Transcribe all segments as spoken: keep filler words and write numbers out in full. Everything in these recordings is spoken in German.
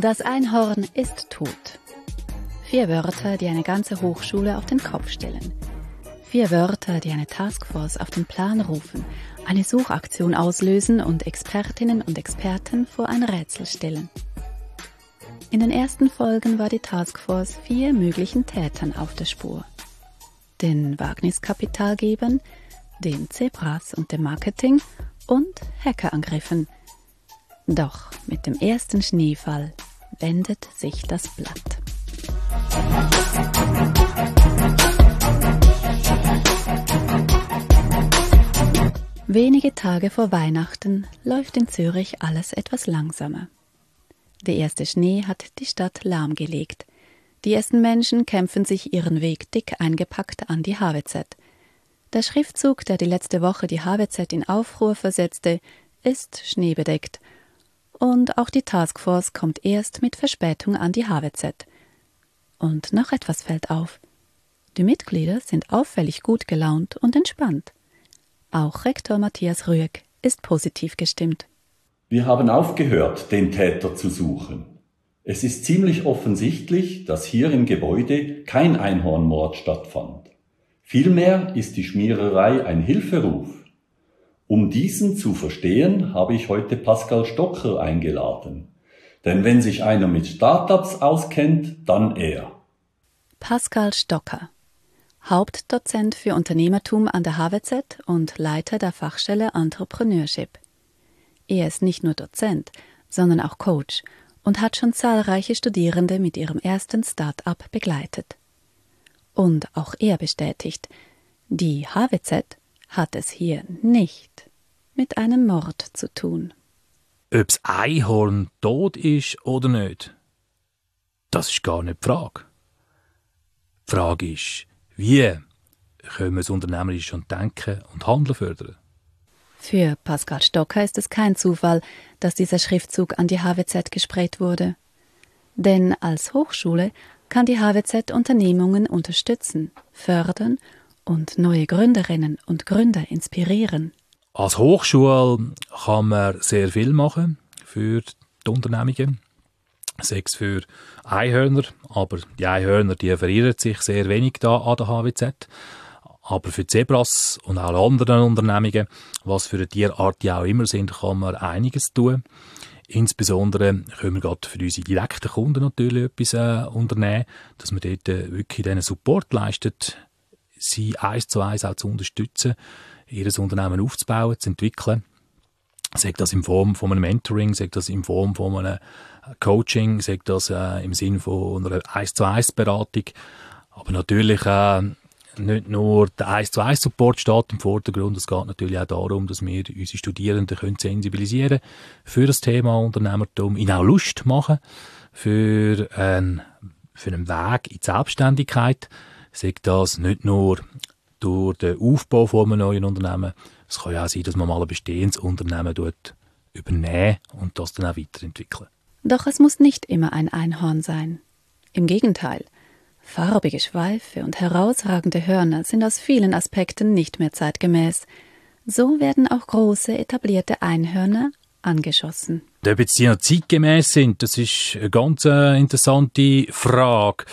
Das Einhorn ist tot. Vier Wörter, die eine ganze Hochschule auf den Kopf stellen. Vier Wörter, die eine Taskforce auf den Plan rufen, eine Suchaktion auslösen und Expertinnen und Experten vor ein Rätsel stellen. In den ersten Folgen war die Taskforce vier möglichen Tätern auf der Spur. Den Wagniskapitalgebern, den Zebras und dem Marketing und Hackerangriffen. Doch mit dem ersten Schneefall wendet sich das Blatt. Wenige Tage vor Weihnachten läuft in Zürich alles etwas langsamer. Der erste Schnee hat die Stadt lahmgelegt. Die ersten Menschen kämpfen sich ihren Weg dick eingepackt an die H W Z. Der Schriftzug, der die letzte Woche die H W Z in Aufruhr versetzte, ist schneebedeckt. Und auch die Taskforce kommt erst mit Verspätung an die H W Z. Und noch etwas fällt auf. Die Mitglieder sind auffällig gut gelaunt und entspannt. Auch Rektor Matthias Rüegg ist positiv gestimmt. Wir haben aufgehört, den Täter zu suchen. Es ist ziemlich offensichtlich, dass hier im Gebäude kein Einhornmord stattfand. Vielmehr ist die Schmiererei ein Hilferuf. Um diesen zu verstehen, habe ich heute Pascal Stocker eingeladen. Denn wenn sich einer mit Startups auskennt, dann er. Pascal Stocker, Hauptdozent für Unternehmertum an der H W Z und Leiter der Fachstelle Entrepreneurship. Er ist nicht nur Dozent, sondern auch Coach und hat schon zahlreiche Studierende mit ihrem ersten Start-up begleitet. Und auch er bestätigt, die H W Z hat es hier nicht mit einem Mord zu tun. Ob das Einhorn tot ist oder nicht, das ist gar nicht die Frage. Die Frage ist, wie können wir das unternehmerisch und Denken und Handeln fördern? Für Pascal Stocker ist es kein Zufall, dass dieser Schriftzug an die H W Z gesprayt wurde. Denn als Hochschule kann die H W Z Unternehmungen unterstützen, fördern und neue Gründerinnen und Gründer inspirieren. Als Hochschule kann man sehr viel machen für die Unternehmungen. Sechs für Einhörner, aber die Einhörner, die verirren sich sehr wenig da an der H W Z. Aber für Zebras und alle anderen Unternehmungen, was für eine Tierart die auch immer sind, kann man einiges tun. Insbesondere können wir gerade für unsere direkten Kunden natürlich etwas äh, unternehmen, dass man dort äh, wirklich denen Support leistet, sie eins zu eins auch zu unterstützen, ihr Unternehmen aufzubauen, zu entwickeln. Sagt das in Form von einem Mentoring, sagt das in Form von einem Coaching, sagt das äh, im Sinne von einer eins zu eins Beratung. Aber natürlich äh, nicht nur der eins zu eins Support steht im Vordergrund, es geht natürlich auch darum, dass wir unsere Studierenden können sensibilisieren für das Thema Unternehmertum, ihnen auch Lust machen für, ein, für einen Weg in die Selbstständigkeit. Sagt das nicht nur durch den Aufbau von einem neuen Unternehmen, es kann ja auch sein, dass man mal ein bestehendes Unternehmen übernehmen und das dann auch weiterentwickeln. Doch es muss nicht immer ein Einhorn sein. Im Gegenteil. Farbige Schweife und herausragende Hörner sind aus vielen Aspekten nicht mehr zeitgemäß. So werden auch große, etablierte Einhörner angeschossen. Ob jetzt die noch zeitgemäß sind, das ist eine ganz äh, interessante Frage.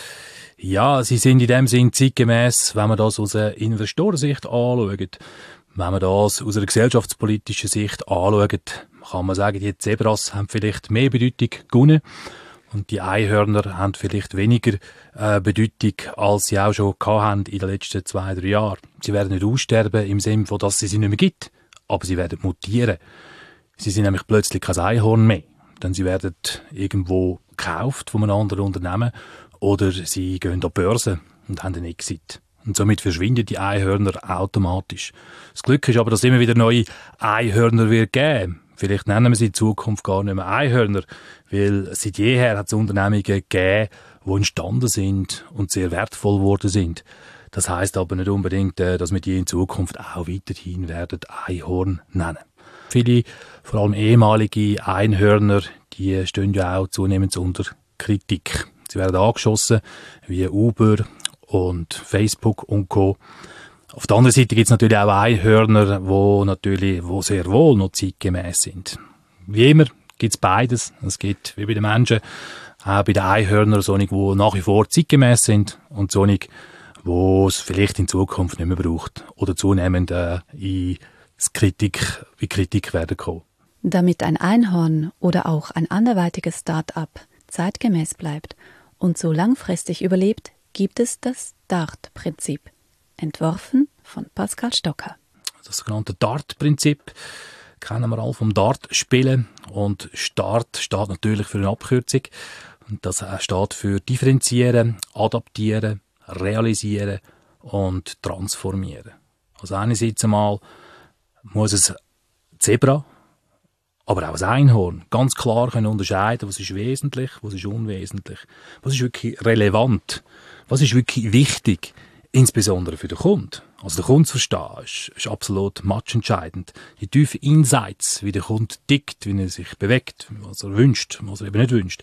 Ja, sie sind in dem Sinn zeitgemäß, wenn man das aus einer Investorensicht anschaut. Wenn man das aus einer gesellschaftspolitischen Sicht anschaut, kann man sagen, die Zebras haben vielleicht mehr Bedeutung gewonnen. Und die Einhörner haben vielleicht weniger äh, Bedeutung, als sie auch schon hatten in den letzten zwei, drei Jahren. Sie werden nicht aussterben im Sinne von, dass es sie nicht mehr gibt, aber sie werden mutieren. Sie sind nämlich plötzlich kein Einhorn mehr, denn sie werden irgendwo gekauft von einem anderen Unternehmen oder sie gehen an die Börse und haben einen Exit. Und somit verschwinden die Einhörner automatisch. Das Glück ist aber, dass es immer wieder neue Einhörner wird geben. Vielleicht nennen wir sie in Zukunft gar nicht mehr Einhörner, weil seit jeher hat es Unternehmungen gegeben, die entstanden sind und sehr wertvoll geworden sind. Das heisst aber nicht unbedingt, dass wir die in Zukunft auch weiterhin werden Einhorn nennen. Viele, vor allem ehemalige Einhörner, die stehen ja auch zunehmend unter Kritik. Sie werden angeschossen, wie Uber und Facebook und Co. Auf der anderen Seite gibt es natürlich auch Einhörner, die natürlich, wo sehr wohl noch zeitgemäß sind. Wie immer gibt es beides. Es gibt, wie bei den Menschen, auch bei den Einhörnern solche, die nach wie vor zeitgemäß sind und solche, die es vielleicht in Zukunft nicht mehr braucht oder zunehmend äh, in Kritik, in Kritik werden kommen. Damit ein Einhorn oder auch ein anderweitiges Start-up zeitgemäß bleibt und so langfristig überlebt, gibt es das DART-Prinzip, entworfen von Pascal Stocker. Das sogenannte DART-Prinzip kennen wir alle vom Dart-Spielen. Und START steht natürlich für eine Abkürzung. Und das steht für differenzieren, adaptieren, realisieren und transformieren. Also einerseits einmal muss es Zebra, aber auch ein Einhorn ganz klar können unterscheiden, was ist wesentlich, was ist unwesentlich, was ist wirklich relevant, was ist wirklich wichtig, insbesondere für den Kunden. Also den Kunden zu verstehen, ist, ist absolut matchentscheidend. Die tiefen Insights, wie der Kunde tickt, wie er sich bewegt, was er wünscht, was er eben nicht wünscht,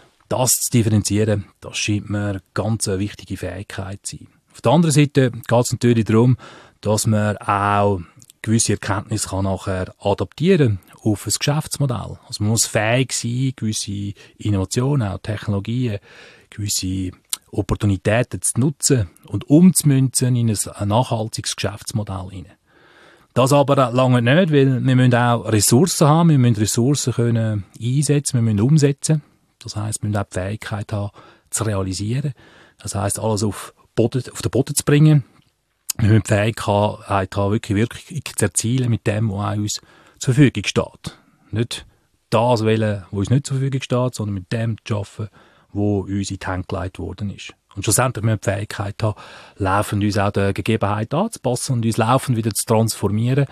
das zu differenzieren, das scheint mir eine ganz wichtige Fähigkeit zu sein. Auf der anderen Seite geht es natürlich darum, dass man auch gewisse Erkenntnisse kann nachher adaptieren auf ein Geschäftsmodell. Also man muss fähig sein, gewisse Innovationen, auch Technologien, gewisse Opportunitäten zu nutzen und umzumünzen in ein nachhaltiges Geschäftsmodell hinein. Das aber lange nicht, weil wir müssen auch Ressourcen haben, wir müssen Ressourcen können einsetzen, wir müssen umsetzen. Das heisst, wir müssen auch die Fähigkeit haben, zu realisieren. Das heisst, alles auf, Boden, auf den Boden zu bringen. Wir müssen die Fähigkeit haben, wirklich Wirkung zu erzielen mit dem, was uns zur Verfügung steht. Nicht das wählen, was uns nicht zur Verfügung steht, sondern mit dem zu arbeiten, wo uns in die Hände gelegt worden ist. Und schlussendlich müssen wir die Fähigkeit haben, laufend uns auch der Gegebenheit anzupassen und uns laufend wieder zu transformieren.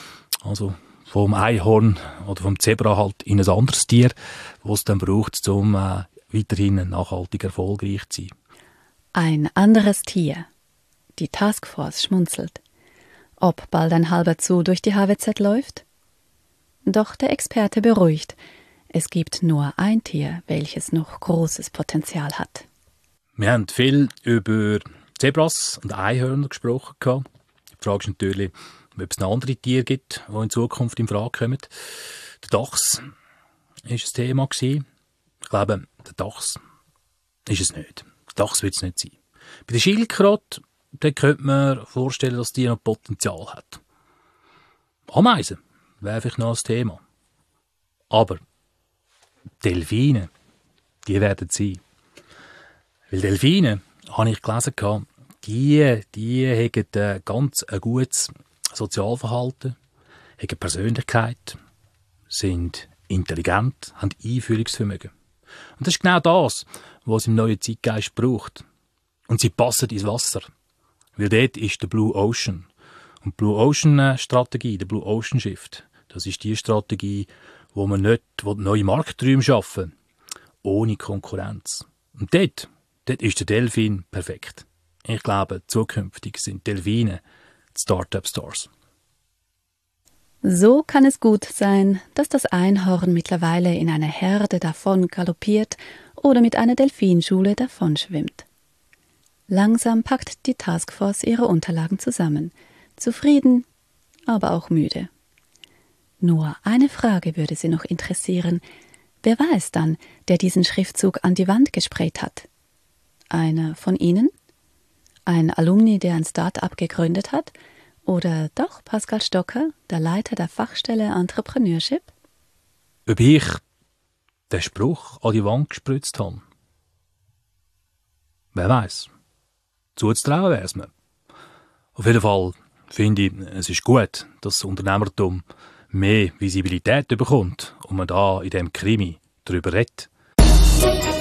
Also vom Einhorn oder vom Zebra halt in ein anderes Tier, was es dann braucht, um äh, weiterhin nachhaltig erfolgreich zu sein. Ein anderes Tier. Die Taskforce schmunzelt. Ob bald ein halber Zoo durch die H W Z läuft? Doch der Experte beruhigt. Es gibt nur ein Tier, welches noch großes Potenzial hat. Wir haben viel über Zebras und Einhörner gesprochen. Die Frage ist natürlich, ob es noch andere Tiere gibt, die in Zukunft in Frage kommen. Der Dachs war ein Thema. Ich glaube, der Dachs ist es nicht. Der Dachs wird es nicht sein. Bei der Schildkröte könnte man vorstellen, dass die noch Potenzial hat. Ameisen wäre vielleicht noch ein Thema. Aber Delfine, die werden sein. Weil Delfine, habe ich gelesen, die, die haben ein ganz ein gutes Sozialverhalten, haben Persönlichkeit, sind intelligent, haben Einfühlungsvermögen. Und das ist genau das, was es im neuen Zeitgeist braucht. Und sie passen ins Wasser. Weil dort ist der Blue Ocean. Und die Blue Ocean Strategie, der Blue Ocean Shift, das ist die Strategie, wo man nicht wo neue Markträume schaffen, ohne Konkurrenz. Und dort, dort ist der Delfin perfekt. Ich glaube, zukünftig sind Delfine die Start-up-Stars. So kann es gut sein, dass das Einhorn mittlerweile in einer Herde davon galoppiert oder mit einer Delfinschule davon schwimmt. Langsam packt die Taskforce ihre Unterlagen zusammen, zufrieden, aber auch müde. Nur eine Frage würde sie noch interessieren. Wer war es dann, der diesen Schriftzug an die Wand gesprayt hat? Einer von Ihnen? Ein Alumni, der ein Start-up gegründet hat? Oder doch Pascal Stocker, der Leiter der Fachstelle Entrepreneurship? Ob ich den Spruch an die Wand gespritzt habe? Wer weiß? Zuzutrauen wäre es mir. Auf jeden Fall finde ich, es ist gut, dass das Unternehmertum mehr Visibilität bekommt und man da in diesem Krimi darüber redet.